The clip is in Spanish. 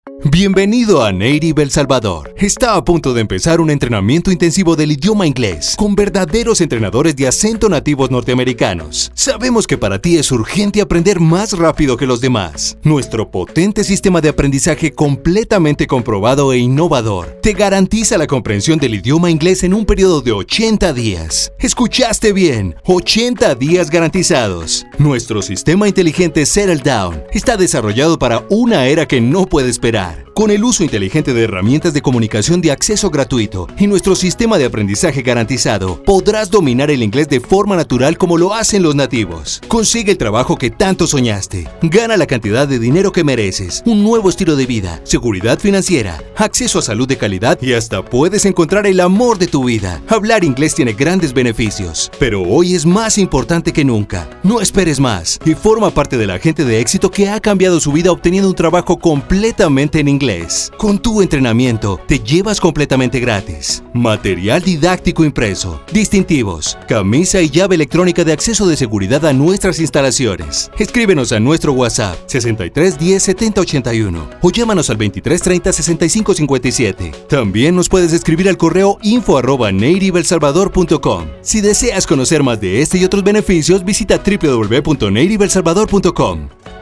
Bienvenido a Native El Salvador. Está a punto de empezar un entrenamiento intensivo del idioma inglés con verdaderos entrenadores de acento nativos norteamericanos. Sabemos que para ti es urgente aprender más rápido que los demás. Nuestro potente sistema de aprendizaje completamente comprobado e innovador te garantiza la comprensión del idioma inglés en un periodo de 80 días. ¿Escuchaste bien? 80 días garantizados. Nuestro sistema inteligente Settle Down está desarrollado para una era que no puede esperar. Con el uso inteligente de herramientas de comunicación de acceso gratuito y nuestro sistema de aprendizaje garantizado, podrás dominar el inglés de forma natural como lo hacen los nativos. Consigue el trabajo que tanto soñaste. Gana la cantidad de dinero que mereces, un nuevo estilo de vida, seguridad financiera, acceso a salud de calidad y hasta puedes encontrar el amor de tu vida. Hablar inglés tiene grandes beneficios, pero hoy es más importante que nunca. No esperes más y forma parte de la gente de éxito que ha cambiado su vida obteniendo un trabajo completamente en inglés. Con tu entrenamiento te llevas completamente gratis material didáctico impreso, distintivos, camisa y llave electrónica de acceso de seguridad a nuestras instalaciones. Escríbenos a nuestro WhatsApp 63 10 70 81 o llámanos al 23 30 65 57. También nos puedes escribir al correo info@nativeelsalvador.com. Si deseas conocer más de este y otros beneficios, visita www.nativeelsalvador.com.